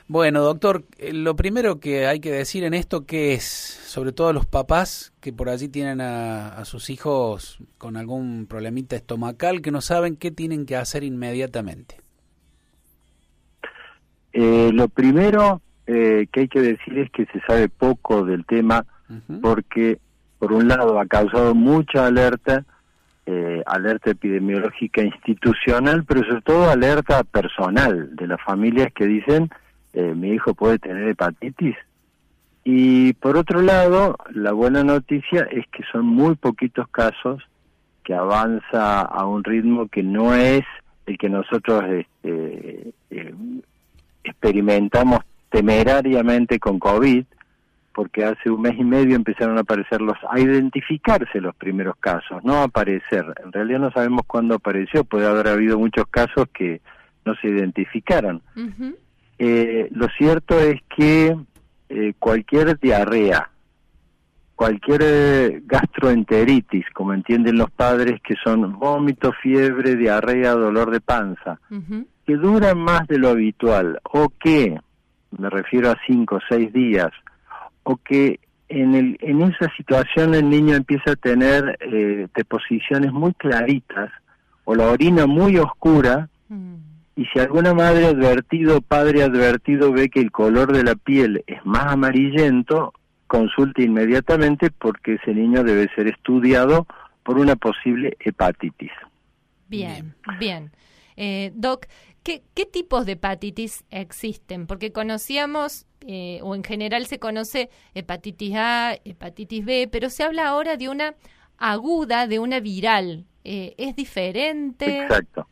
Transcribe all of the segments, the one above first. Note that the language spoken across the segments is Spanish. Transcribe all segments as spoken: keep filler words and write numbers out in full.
Bueno, doctor, eh, lo primero que hay que decir en esto que es, sobre todo los papás que por allí tienen a, a sus hijos con algún problemita estomacal que no saben qué tienen que hacer inmediatamente. Eh, lo primero eh, que hay que decir es que se sabe poco del tema, uh-huh. porque por un lado ha causado mucha alerta, eh, alerta epidemiológica institucional, pero sobre todo alerta personal de las familias que dicen eh, mi hijo puede tener hepatitis. Y por otro lado, la buena noticia es que son muy poquitos casos, que avanza a un ritmo que no es el que nosotros este, eh, experimentamos temerariamente con COVID, porque hace un mes y medio empezaron a aparecer los, a identificarse los primeros casos, no a aparecer. En realidad no sabemos cuándo apareció, puede haber habido muchos casos que no se identificaron. Uh-huh. Eh, lo cierto es que eh, cualquier diarrea, cualquier eh, gastroenteritis, como entienden los padres, que son vómito, fiebre, diarrea, dolor de panza, uh-huh. que duran más de lo habitual, o que, me refiero a cinco o seis días, o que en el en esa situación el niño empieza a tener eh, deposiciones muy claritas, o la orina muy oscura, uh-huh. y si alguna madre advertido o padre advertido ve que el color de la piel es más amarillento, consulte inmediatamente porque ese niño debe ser estudiado por una posible hepatitis. Bien, bien. Eh, Doc, ¿qué, ¿qué tipos de hepatitis existen? Porque conocíamos, eh, o en general se conoce hepatitis A, hepatitis B, pero se habla ahora de una aguda, de una viral. Eh, ¿Es diferente? Exacto.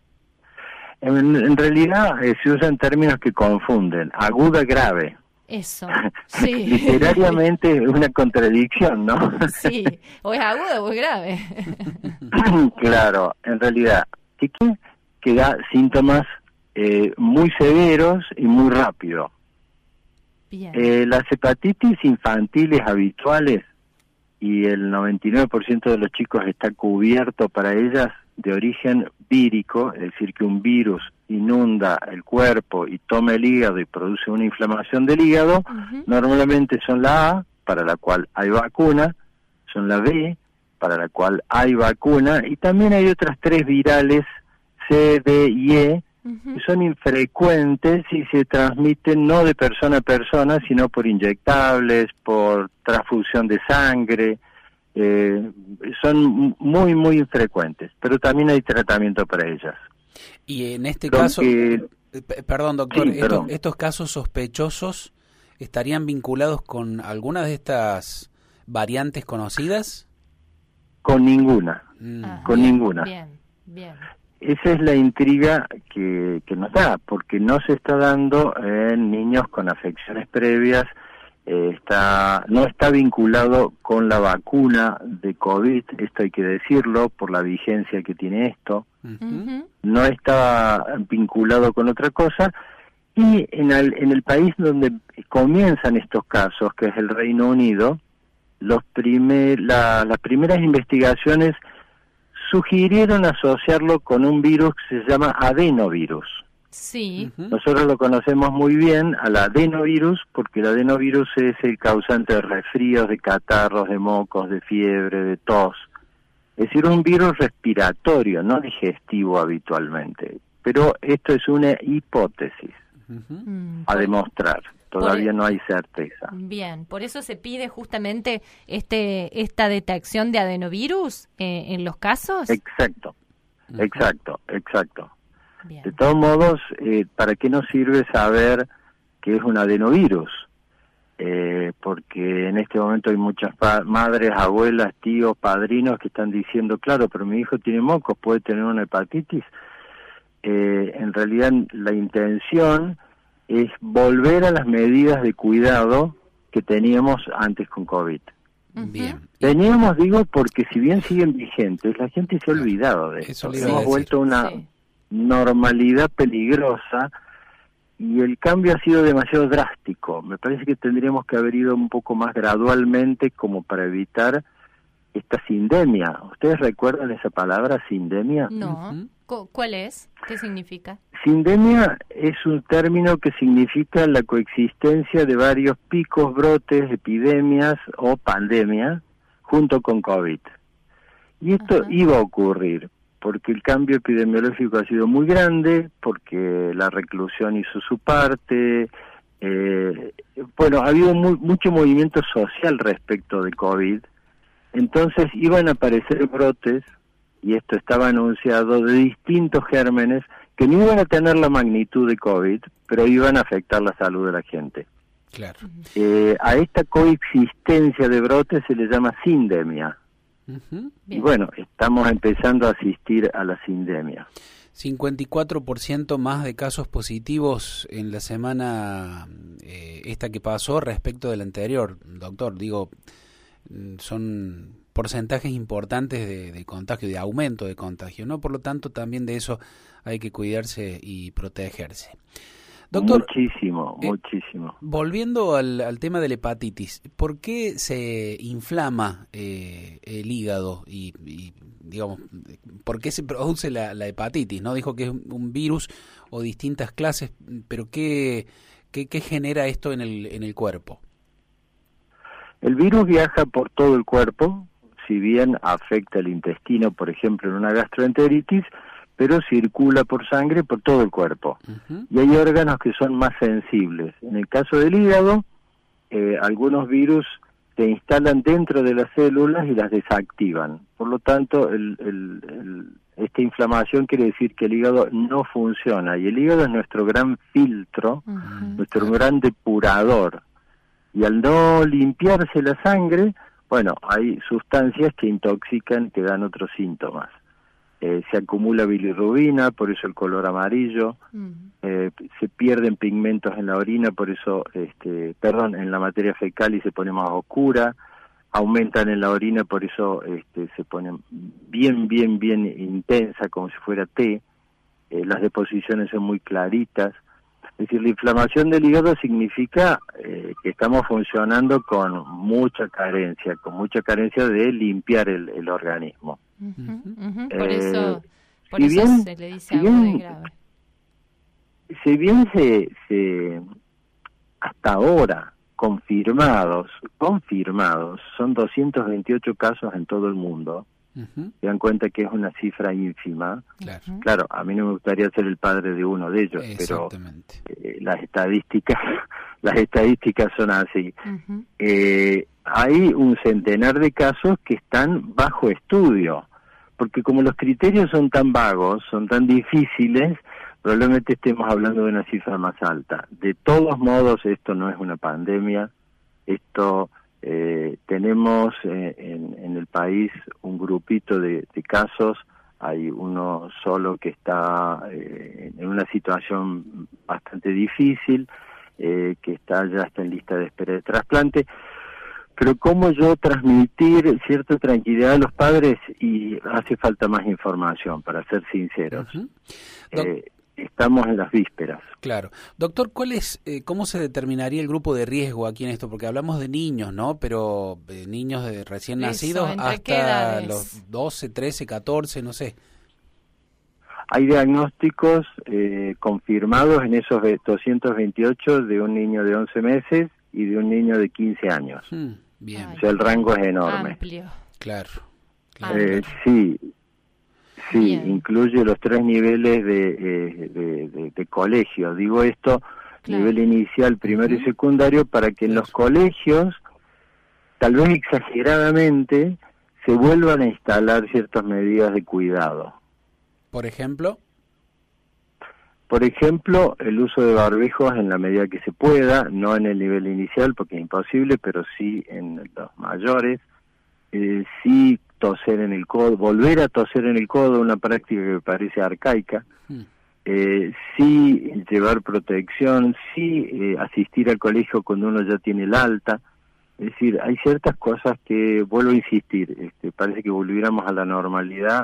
En, en realidad eh, se usan términos que confunden. Aguda, grave. Eso, sí. Literariamente es una contradicción, ¿no? Sí, o es aguda o es grave. Claro, en realidad, ¿qué que da síntomas eh, muy severos y muy rápido? Bien. Eh, las hepatitis infantiles habituales, y el noventa y nueve por ciento de los chicos está cubierto para ellas, de origen vírico, es decir, que un virus inunda el cuerpo y toma el hígado y produce una inflamación del hígado, uh-huh. normalmente son la A, para la cual hay vacuna, son la B, para la cual hay vacuna, y también hay otras tres virales, C, D y E, uh-huh. que son infrecuentes y se transmiten no de persona a persona, sino por inyectables, por transfusión de sangre. Eh, son muy, muy infrecuentes, pero también hay tratamiento para ellas. Y en este Lo caso, que... perdón doctor, sí, estos, perdón. estos casos sospechosos estarían vinculados con alguna de estas variantes conocidas? Con ninguna, mm. ah, con bien, ninguna. Bien, bien. Esa es la intriga que, que nos da, porque no se está dando en niños con afecciones previas. Eh, está no está vinculado con la vacuna de COVID, esto hay que decirlo, por la vigencia que tiene esto. Uh-huh. No está vinculado con otra cosa. Y en el, en el país donde comienzan estos casos, que es el Reino Unido, los primer, la, las primeras investigaciones sugirieron asociarlo con un virus que se llama adenovirus. Sí. Uh-huh. Nosotros lo conocemos muy bien al adenovirus porque el adenovirus es el causante de resfríos, de catarros, de mocos, de fiebre, de tos. Es decir, un virus respiratorio, no digestivo habitualmente. Pero esto es una hipótesis uh-huh. a demostrar. Todavía no hay certeza. Bien, por eso se pide justamente este esta detección de adenovirus eh, en los casos. Exacto, uh-huh. exacto, exacto. Bien. De todos modos, eh, ¿para qué nos sirve saber que es un adenovirus? Eh, porque en este momento hay muchas pa- madres, abuelas, tíos, padrinos que están diciendo, claro, pero mi hijo tiene mocos, ¿puede tener una hepatitis? Eh, en realidad la intención es volver a las medidas de cuidado que teníamos antes con COVID. Bien. Teníamos, digo, porque si bien siguen vigentes, la gente se ha olvidado de eso. Hemos vuelto a una sí. normalidad peligrosa y el cambio ha sido demasiado drástico. Me parece que tendríamos que haber ido un poco más gradualmente como para evitar esta sindemia. ¿Ustedes recuerdan esa palabra, sindemia? No. ¿Cuál es? ¿Qué significa? Sindemia es un término que significa la coexistencia de varios picos, brotes, epidemias o pandemias junto con COVID. Y esto Ajá. iba a ocurrir porque el cambio epidemiológico ha sido muy grande, porque la reclusión hizo su parte. Eh, bueno, ha habido muy, mucho movimiento social respecto de COVID. Entonces iban a aparecer brotes, y esto estaba anunciado, de distintos gérmenes que no iban a tener la magnitud de COVID, pero iban a afectar la salud de la gente. Claro. Eh, a esta coexistencia de brotes se le llama sindemia. Uh-huh. Y bueno, estamos empezando a asistir a la sindemia. cincuenta y cuatro por ciento más de casos positivos en la semana eh, esta que pasó respecto de la anterior, doctor. Digo, son porcentajes importantes de, de contagio, de aumento de contagio, ¿no? Por lo tanto, también de eso hay que cuidarse y protegerse. Doctor, muchísimo, eh, muchísimo. Volviendo al, al tema de la hepatitis, ¿por qué se inflama eh, el hígado y, y, digamos, por qué se produce la, la hepatitis? ¿No? Dijo que es un virus o distintas clases, pero ¿qué, qué, qué genera esto en el, en el cuerpo? El virus viaja por todo el cuerpo, si bien afecta el intestino, por ejemplo, en una gastroenteritis, pero circula por sangre por todo el cuerpo. Uh-huh. Y hay órganos que son más sensibles. En el caso del hígado, eh, algunos virus se instalan dentro de las células y las desactivan. Por lo tanto, el, el, el, esta inflamación quiere decir que el hígado no funciona. Y el hígado es nuestro gran filtro, uh-huh. nuestro gran depurador. Y al no limpiarse la sangre, bueno, hay sustancias que intoxican, que dan otros síntomas. Eh, se acumula bilirrubina, por eso el color amarillo, uh-huh. eh, se pierden pigmentos en la orina, por eso, este, perdón, en la materia fecal y se pone más oscura, aumentan en la orina, por eso este, se pone bien, bien, bien intensa, como si fuera té, eh, las deposiciones son muy claritas. Es decir, la inflamación del hígado significa eh, que estamos funcionando con mucha carencia, con mucha carencia de limpiar el, el organismo. Uh-huh, uh-huh. Por eh, eso, por si eso bien, se le dice si algo bien, de grave. Si bien se, se, hasta ahora, confirmados, confirmados, son doscientos veintiocho casos en todo el mundo, uh-huh. se dan cuenta que es una cifra ínfima. Claro. Claro, a mí no me gustaría ser el padre de uno de ellos, pero eh, las estadísticas, las estadísticas son así. Uh-huh. Eh, hay un centenar de casos que están bajo estudio, porque como los criterios son tan vagos, son tan difíciles, probablemente estemos hablando de una cifra más alta. De todos modos, esto no es una pandemia, esto eh, tenemos eh, en, en el país un grupito de, de casos, hay uno solo que está eh, en una situación bastante difícil, eh, que está ya está en lista de espera de trasplante. Pero cómo yo transmitir cierta tranquilidad a los padres, y hace falta más información, para ser sinceros. Uh-huh. eh, estamos en las vísperas. Claro. Doctor, ¿cuál es, eh, cómo se determinaría el grupo de riesgo aquí en esto? Porque hablamos de niños, ¿no? Pero eh, niños de recién Eso, nacidos hasta los doce, trece, catorce, no sé. Hay diagnósticos eh, confirmados en esos doscientos veintiocho de un niño de once meses y de un niño de quince años. Hmm. Bien. O sea, el rango es enorme. Amplio. Claro. claro. Eh, sí, sí, Bien. incluye los tres niveles de, eh, de, de, de colegio. Digo esto, claro. nivel inicial, primario uh-huh. y secundario, para que en los colegios, tal vez exageradamente, se vuelvan a instalar ciertas medidas de cuidado. Por ejemplo... Por ejemplo, el uso de barbijos en la medida que se pueda, no en el nivel inicial porque es imposible, pero sí en los mayores, eh, sí toser en el codo, volver a toser en el codo, una práctica que me parece arcaica, mm. eh, sí llevar protección, sí eh, asistir al colegio cuando uno ya tiene el alta, es decir, hay ciertas cosas que, vuelvo a insistir, este, parece que volviéramos a la normalidad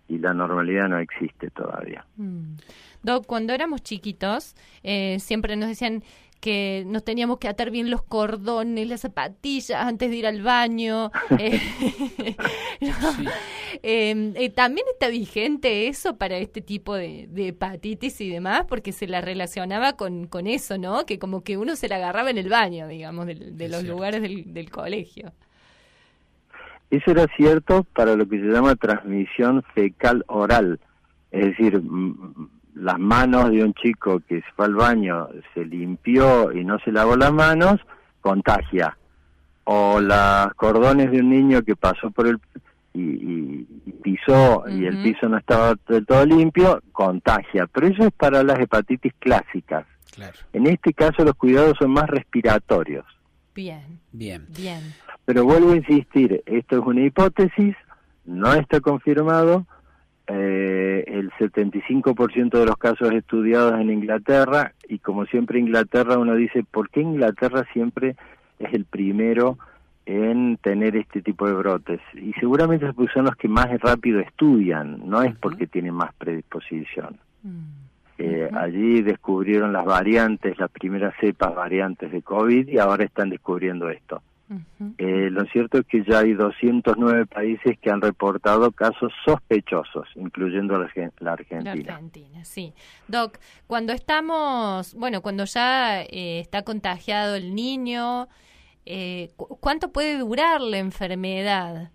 y la normalidad no existe todavía. Mm. Doc, cuando éramos chiquitos, eh, siempre nos decían que nos teníamos que atar bien los cordones, las zapatillas antes de ir al baño. eh, ¿no? Sí. eh, eh, ¿También está vigente eso para este tipo de, de hepatitis y demás? Porque se la relacionaba con, con eso, ¿no? Que como que uno se la agarraba en el baño, digamos, de, de los cierto. lugares del, del colegio. Eso era cierto para lo que se llama transmisión fecal oral, es decir, las manos de un chico que se fue al baño, se limpió y no se lavó las manos, contagia. O los cordones de un niño que pasó por el y, y, y pisó uh-huh. y el piso no estaba del todo limpio, contagia. Pero eso es para las hepatitis clásicas. Claro. En este caso los cuidados son más respiratorios. Bien, bien, bien. Pero vuelvo a insistir, esto es una hipótesis, no está confirmado. Eh, el setenta y cinco por ciento de los casos estudiados en Inglaterra, y como siempre Inglaterra, uno dice, ¿por qué Inglaterra siempre es el primero en tener este tipo de brotes? Y seguramente pues son los que más rápido estudian, no es porque tienen más predisposición. Uh-huh. Eh, uh-huh. Allí descubrieron las variantes, las primeras cepas variantes de COVID, y ahora están descubriendo esto. Uh-huh. Eh, lo cierto es que ya hay doscientos nueve países que han reportado casos sospechosos, incluyendo la, la Argentina. La Argentina, sí. Doc, cuando estamos, bueno, cuando ya eh, está contagiado el niño, eh, ¿cu- ¿cuánto puede durar la enfermedad?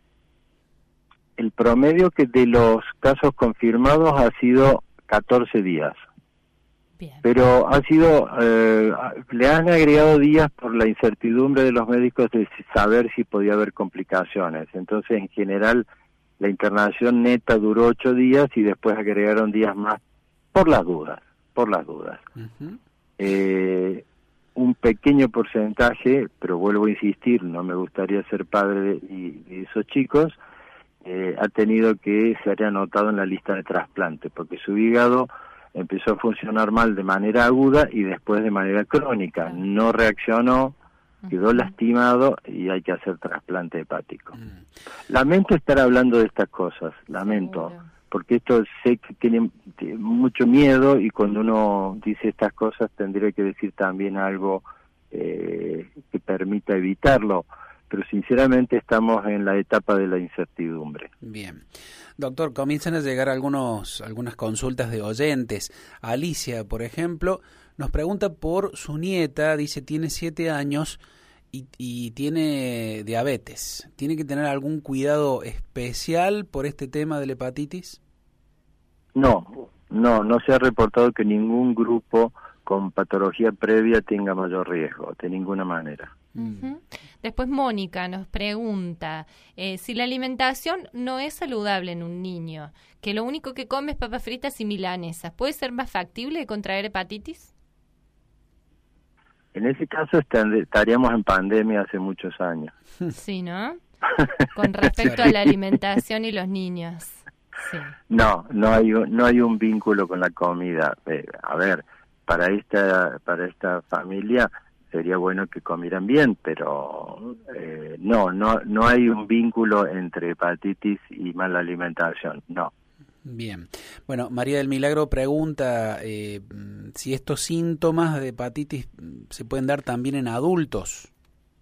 El promedio que de los casos confirmados ha sido catorce días. Bien. Pero ha sido, eh, le han agregado días por la incertidumbre de los médicos de saber si podía haber complicaciones. Entonces, en general, la internación neta duró ocho días y después agregaron días más por las dudas, por las dudas. Uh-huh. Eh, un pequeño porcentaje, pero vuelvo a insistir, no me gustaría ser padre de, de, de esos chicos, eh, ha tenido que ser anotado en la lista de trasplante, porque su hígado empezó a funcionar mal de manera aguda y después de manera crónica. No reaccionó, quedó lastimado y hay que hacer trasplante hepático. Lamento estar hablando de estas cosas, lamento, porque esto sé que tiene mucho miedo, y cuando uno dice estas cosas tendría que decir también algo eh, que permita evitarlo. Pero sinceramente estamos en la etapa de la incertidumbre. Bien. Doctor, comienzan a llegar algunos algunas consultas de oyentes. Alicia, por ejemplo, nos pregunta por su nieta, dice tiene siete años y, y tiene diabetes. ¿Tiene que tener algún cuidado especial por este tema de la hepatitis? No, no, no se ha reportado que ningún grupo con patología previa tenga mayor riesgo, de ninguna manera. Uh-huh. Después Mónica nos pregunta eh, si la alimentación no es saludable en un niño, que lo único que come es papas fritas y milanesas, ¿puede ser más factible de contraer hepatitis? En ese caso estaríamos en pandemia hace muchos años. Sí, ¿no? Con respecto a la alimentación y los niños. Sí. No, no hay un, no hay un vínculo con la comida. Eh, a ver, para esta para esta familia sería bueno que comieran bien, pero eh, no, no, no hay un vínculo entre hepatitis y mala alimentación, no. Bien. Bueno, María del Milagro pregunta eh, si estos síntomas de hepatitis se pueden dar también en adultos.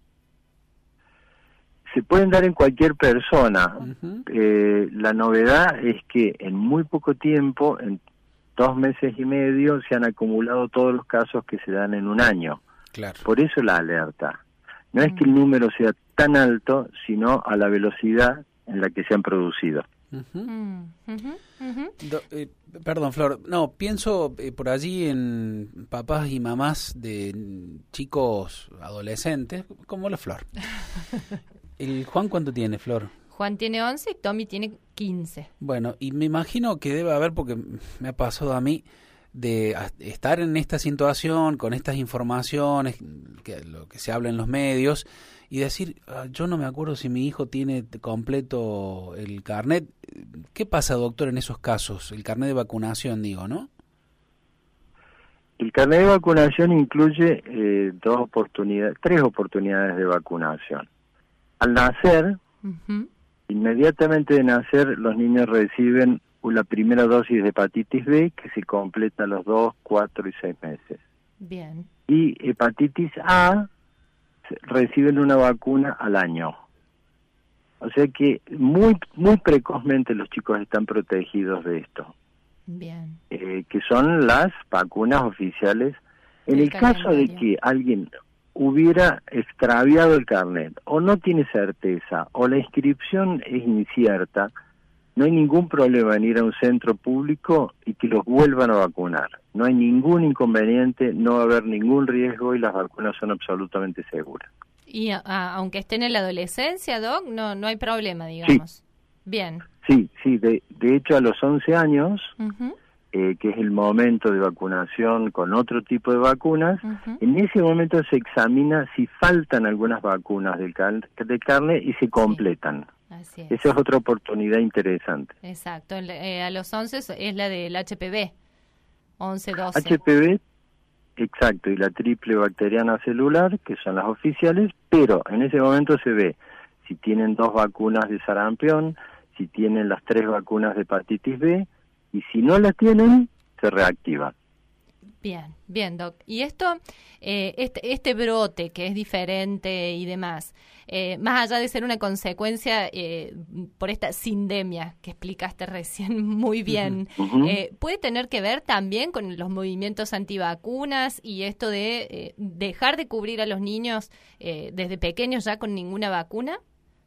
Se pueden dar en cualquier persona. Uh-huh. Eh, la novedad es que en muy poco tiempo, en dos meses y medio, se han acumulado todos los casos que se dan en un año. Claro. Por eso la alerta. No es que el número sea tan alto, sino a la velocidad en la que se han producido. Uh-huh. Uh-huh. Uh-huh. Do, eh, perdón, Flor. No, pienso eh, por allí en papás y mamás de chicos adolescentes, como la Flor. ¿El Juan cuánto tiene, Flor? Juan tiene once y Tommy tiene quince. Bueno, y me imagino que debe haber, porque me ha pasado a mí, de estar en esta situación, con estas informaciones, que lo que se habla en los medios, y decir, ah, yo no me acuerdo si mi hijo tiene completo el carnet. ¿Qué pasa, doctor, en esos casos? El carnet de vacunación, digo, ¿no? El carnet de vacunación incluye eh, dos oportunidades, tres oportunidades de vacunación. Al nacer, uh-huh. Inmediatamente de nacer, los niños reciben la primera dosis de hepatitis B, que se completa a los dos, cuatro y seis meses. Bien. Y hepatitis A, reciben una vacuna al año. O sea que muy muy precozmente los chicos están protegidos de esto. Bien. Eh, que son las vacunas oficiales. En el, el caso de que alguien hubiera extraviado el carnet, o no tiene certeza, o la inscripción es incierta, no hay ningún problema en ir a un centro público y que los vuelvan a vacunar. No hay ningún inconveniente, no va a haber ningún riesgo y las vacunas son absolutamente seguras. Y a, a, aunque estén en la adolescencia, Doc, no no hay problema, digamos. Sí. Bien. Sí, sí, de, de hecho a los once años, uh-huh. eh, que es el momento de vacunación con otro tipo de vacunas, uh-huh. en ese momento se examina si faltan algunas vacunas del, car del carnet y se completan. Sí. Así es. Esa es otra oportunidad interesante. Exacto, eh, a los once es la del H P V, once, doce. H P V, exacto, y la triple bacteriana celular, que son las oficiales, pero en ese momento se ve si tienen dos vacunas de sarampión, si tienen las tres vacunas de hepatitis B, y si no las tienen, se reactiva. Bien, bien, Doc. Y esto, eh, este, este brote que es diferente y demás, eh, más allá de ser una consecuencia eh, por esta sindemia que explicaste recién muy bien, uh-huh. eh, ¿puede tener que ver también con los movimientos antivacunas y esto de eh, dejar de cubrir a los niños eh, desde pequeños ya con ninguna vacuna?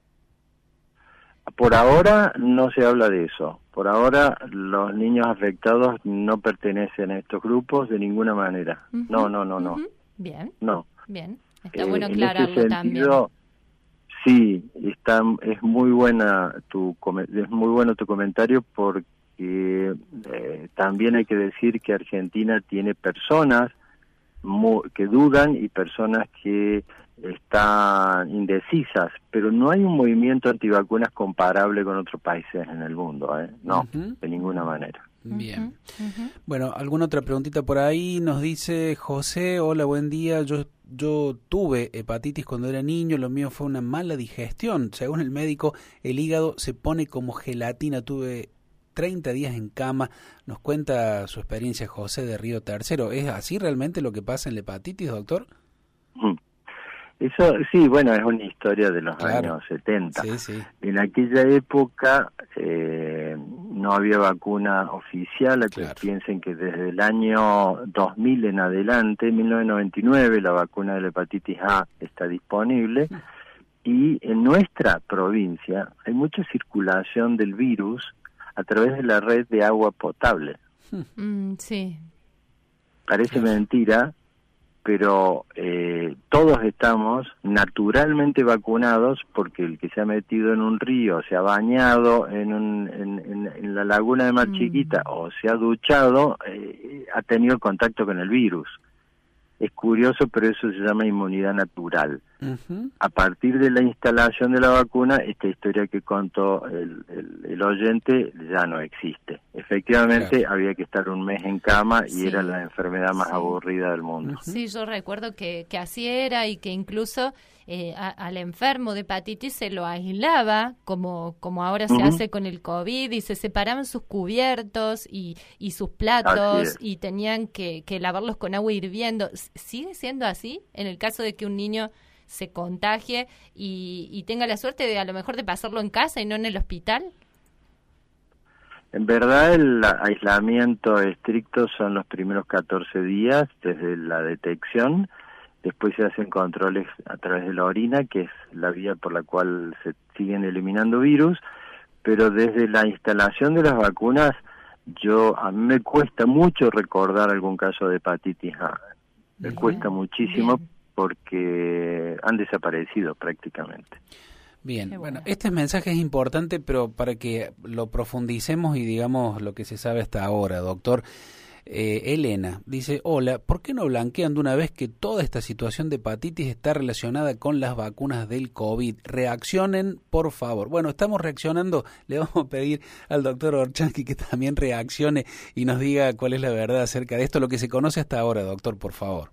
Por ahora no se habla de eso. Por ahora los niños afectados no pertenecen a estos grupos de ninguna manera. Uh-huh. No, no, no, no. Uh-huh. Bien. No. Bien. Está eh, bueno aclararlo también. Sí, está es muy buena tu es muy bueno tu comentario porque eh, también hay que decir que Argentina tiene personas muy, que dudan y personas que están indecisas, pero no hay un movimiento antivacunas comparable con otros países en el mundo, ¿eh? No, uh-huh. de ninguna manera. Bien. Uh-huh. Bueno, alguna otra preguntita por ahí. Nos dice José, hola, buen día. Yo yo tuve hepatitis cuando era niño, lo mío fue una mala digestión. Según el médico, el hígado se pone como gelatina. Tuve treinta días en cama. Nos cuenta su experiencia José de Río Tercero. ¿Es así realmente lo que pasa en la hepatitis, doctor? Uh-huh. Eso, sí, bueno, es una historia de los claro. años setenta. Sí, sí. En aquella época eh, no había vacuna oficial, claro. Piensen que desde el año dos mil en adelante, mil novecientos noventa y nueve, la vacuna de la hepatitis A está disponible, sí. Y en nuestra provincia hay mucha circulación del virus a través de la red de agua potable. Mm, sí. Parece claro. mentira, pero eh, todos estamos naturalmente vacunados porque el que se ha metido en un río, se ha bañado en, un, en, en, en la laguna de Mar mm. Chiquita o se ha duchado, eh, ha tenido contacto con el virus. Es curioso, pero eso se llama inmunidad natural. Uh-huh. A partir de la instalación de la vacuna, esta historia que contó el, el, el oyente ya no existe. Efectivamente, claro. había que estar un mes en cama y sí. era la enfermedad más sí. aburrida del mundo. Uh-huh. Sí, yo recuerdo que, que así era y que incluso eh, a, al enfermo de hepatitis se lo aislaba, como, como ahora se uh-huh. hace con el COVID, y se separaban sus cubiertos y, y sus platos y tenían que, que lavarlos con agua hirviendo. ¿Sigue siendo así en el caso de que un niño se contagie y, y tenga la suerte de a lo mejor de pasarlo en casa y no en el hospital? En verdad el aislamiento estricto son los primeros catorce días desde la detección, después se hacen controles a través de la orina, que es la vía por la cual se siguen eliminando virus, pero desde la instalación de las vacunas, yo a mí me cuesta mucho recordar algún caso de hepatitis A. Me bien, cuesta muchísimo bien. Porque han desaparecido prácticamente. Bien, bueno. bueno, este mensaje es importante, pero para que lo profundicemos y digamos lo que se sabe hasta ahora, doctor. Eh, Elena dice, hola, ¿por qué no blanquean de una vez que toda esta situación de hepatitis está relacionada con las vacunas del COVID? Reaccionen, por favor. Bueno, estamos reaccionando, le vamos a pedir al doctor Orchansky que también reaccione y nos diga cuál es la verdad acerca de esto, lo que se conoce hasta ahora, doctor, por favor.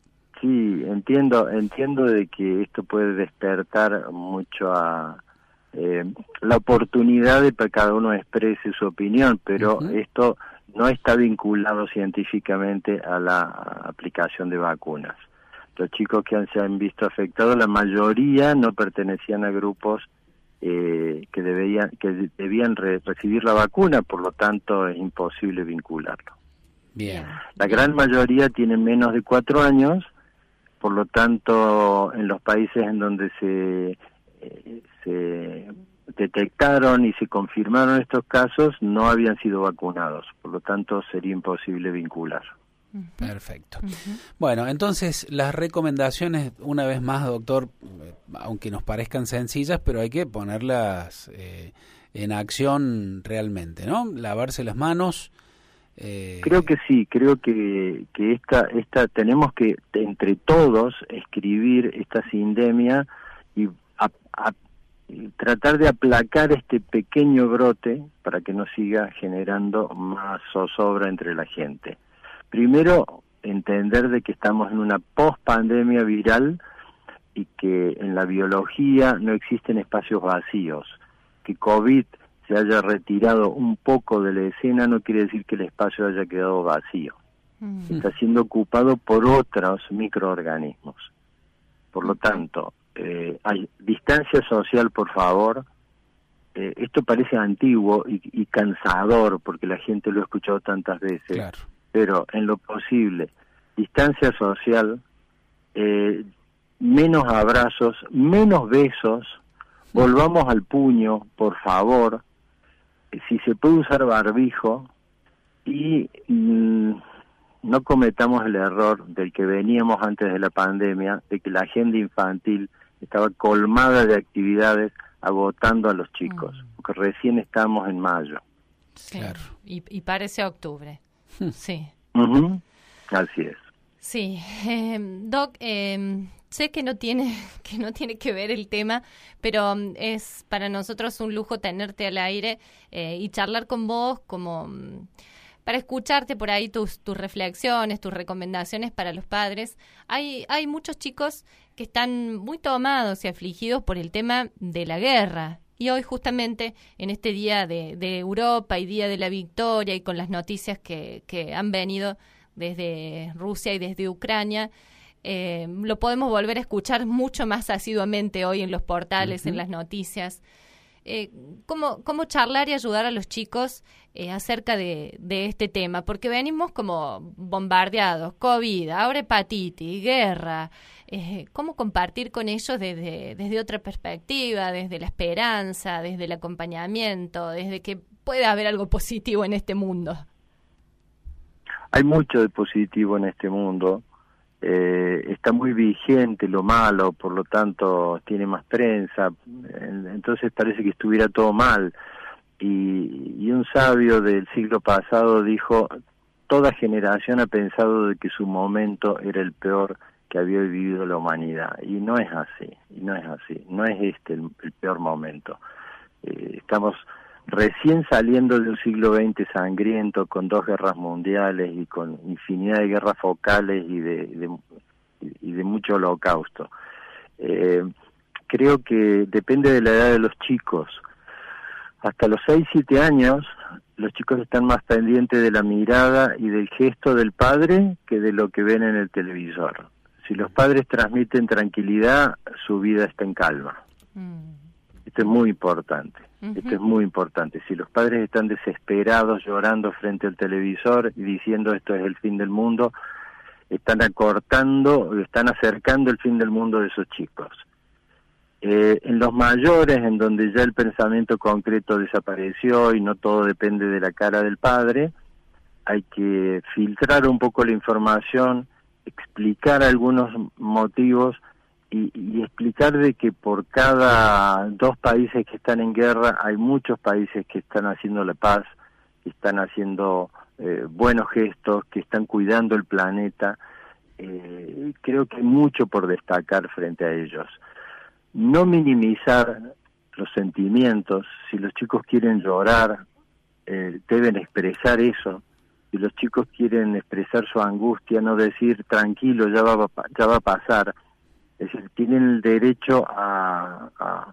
Sí, entiendo, entiendo de que esto puede despertar mucho a, eh, la oportunidad de que cada uno exprese su opinión, pero uh-huh. esto no está vinculado científicamente a la aplicación de vacunas. Los chicos que han, se han visto afectados, la mayoría no pertenecían a grupos eh, que debían que debían re, recibir la vacuna, por lo tanto es imposible vincularlo. Bien. La gran mayoría tienen menos de cuatro años, por lo tanto en los países en donde se, eh, se detectaron y se confirmaron estos casos no habían sido vacunados, por lo tanto sería imposible vincular. Perfecto. Uh-huh. Bueno, entonces las recomendaciones, una vez más, doctor, aunque nos parezcan sencillas, pero hay que ponerlas eh, en acción realmente, ¿no? Lavarse las manos. Eh... Creo que sí, creo que que esta esta tenemos que entre todos escribir esta sindemia y a, a, tratar de aplacar este pequeño brote para que no siga generando más zozobra entre la gente. Primero, entender de que estamos en una post-pandemia viral y que en la biología no existen espacios vacíos. Que COVID se haya retirado un poco de la escena no quiere decir que el espacio haya quedado vacío. Mm. Está siendo ocupado por otros microorganismos. Por lo tanto, eh, hay distancia social, por favor. Eh, esto parece antiguo y, y cansador porque la gente lo ha escuchado tantas veces. Claro. Pero en lo posible, distancia social, eh, menos abrazos, menos besos, volvamos al puño, por favor, si se puede usar barbijo, y mmm, no cometamos el error del que veníamos antes de la pandemia, de que la agenda infantil estaba colmada de actividades agotando a los chicos, mm. porque recién estamos en mayo. Sí, claro. y, y parece octubre. Sí. Uh-huh. Así es. Sí, eh, Doc, eh, sé que no tiene que no tiene que ver el tema, pero um, es para nosotros un lujo tenerte al aire eh, y charlar con vos como um, para escucharte por ahí tus tus reflexiones, tus recomendaciones para los padres. Hay hay muchos chicos que están muy tomados y afligidos por el tema de la guerra. Y hoy justamente en este día de, de Europa y Día de la Victoria y con las noticias que, que han venido desde Rusia y desde Ucrania, eh, lo podemos volver a escuchar mucho más asiduamente hoy en los portales, uh-huh. en las noticias. Eh, ¿cómo, ¿Cómo charlar y ayudar a los chicos eh, acerca de, de este tema? Porque venimos como bombardeados, COVID, ahora hepatitis, guerra. Eh, ¿Cómo compartir con ellos desde, desde otra perspectiva, desde la esperanza, desde el acompañamiento, desde que pueda haber algo positivo en este mundo? Hay mucho de positivo en este mundo. Eh, está muy vigente lo malo, por lo tanto tiene más prensa, entonces parece que estuviera todo mal. Y, y un sabio del siglo pasado dijo, toda generación ha pensado de que su momento era el peor que había vivido la humanidad, y no es así, y no es así, no es este el, el peor momento. Eh, estamos recién saliendo de un siglo veinte sangriento, con dos guerras mundiales y con infinidad de guerras focales y de, de, y de mucho holocausto. Eh, creo que depende de la edad de los chicos. Hasta los seis, siete años, los chicos están más pendientes de la mirada y del gesto del padre que de lo que ven en el televisor. Si los padres transmiten tranquilidad, su vida está en calma. Mm. Esto es muy importante. Uh-huh. Esto es muy importante. Si los padres están desesperados, llorando frente al televisor y diciendo esto es el fin del mundo, están acortando, están acercando el fin del mundo de esos chicos. Eh, en los mayores, en donde ya el pensamiento concreto desapareció y no todo depende de la cara del padre, hay que filtrar un poco la información, explicar algunos motivos y, y explicar de que por cada dos países que están en guerra hay muchos países que están haciendo la paz, que están haciendo eh, buenos gestos, que están cuidando el planeta. Eh, creo que hay mucho por destacar frente a ellos. No minimizar los sentimientos. Si los chicos quieren llorar, eh, deben expresar eso. Si los chicos quieren expresar su angustia, no decir tranquilo, ya va, ya va a pasar. Es decir, tienen el derecho a, a,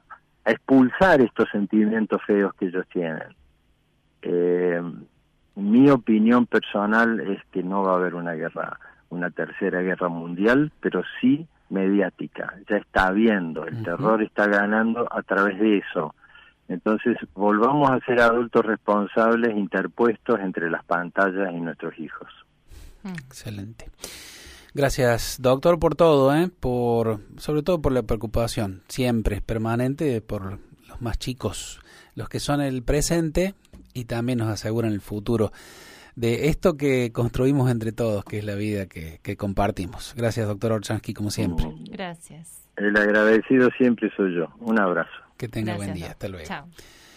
a expulsar estos sentimientos feos que ellos tienen. Eh, mi opinión personal es que no va a haber una guerra, una tercera guerra mundial, pero sí mediática. Ya está habiendo, el uh-huh. terror está ganando a través de eso. Entonces, volvamos a ser adultos responsables interpuestos entre las pantallas y nuestros hijos. Excelente. Gracias, doctor, por todo, ¿eh? por sobre todo por la preocupación, siempre permanente, por los más chicos, los que son el presente y también nos aseguran el futuro de esto que construimos entre todos, que es la vida que, que compartimos. Gracias, doctor Orchansky, como siempre. Gracias. El agradecido siempre soy yo. Un abrazo. Que tenga Gracias, buen día. Doc. Hasta luego. Chao.